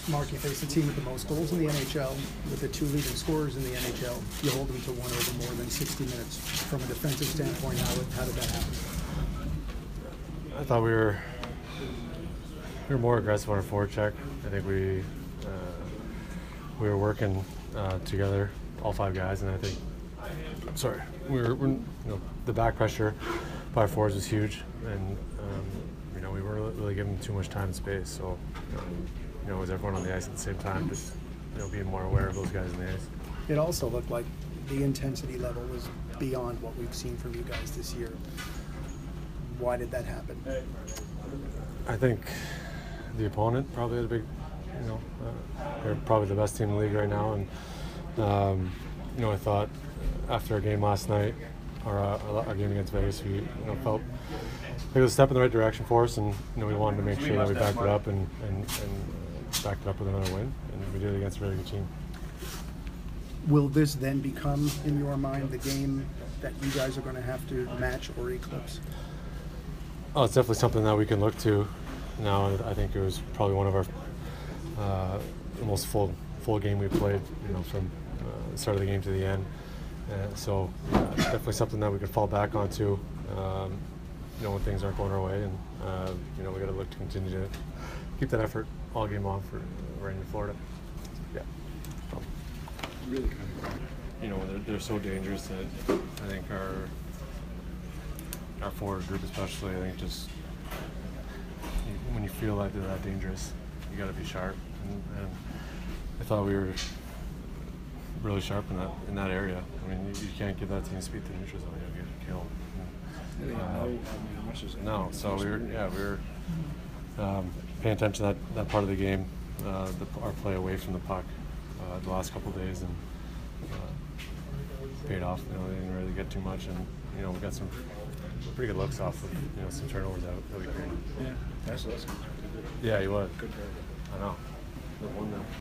Mark, you face the team with the most goals in the NHL, with the two leading scorers in the NHL. You hold them to one over more than 60 minutes. From a defensive standpoint, how did that happen? I thought we were more aggressive on our forward check. I think we were working together, all five guys, and I think the back pressure by our forwards was huge, and we weren't really giving them too much time and space. So was everyone on the ice at the same time, just being more aware of those guys in the ice. It also looked like the intensity level was beyond what we've seen from you guys this year. Why did that happen? I think the opponent probably had a big, they're probably the best team in the league right now, and I thought after our game last night, our game against Vegas, we felt like it was a step in the right direction for us, and we wanted to make sure that we backed it up and backed it up with another win, and we did it against a really good team. Will this then become, in your mind, the game that you guys are going to have to match or eclipse? Oh, it's definitely something that we can look to now. I think it was probably one of our most full game we played, from the start of the game to the end. So definitely something that we can fall back onto, when things aren't going our way, and we got to look to continue to keep that effort all game long for Rain, Florida. Yeah. Really kind of. They're so dangerous that I think our forward group especially, I think just when you feel like they're that dangerous, you got to be sharp. And I thought we were really sharp in that area. I mean, you can't give that team speed to neutral zone; you'll get killed. No, so we were paying attention to that part of the game, our play away from the puck the last couple of days, and paid off. They didn't really get too much, and we got some pretty good looks off of some turnovers that we created. Yeah, that's good. Yeah, he was. Good. I know.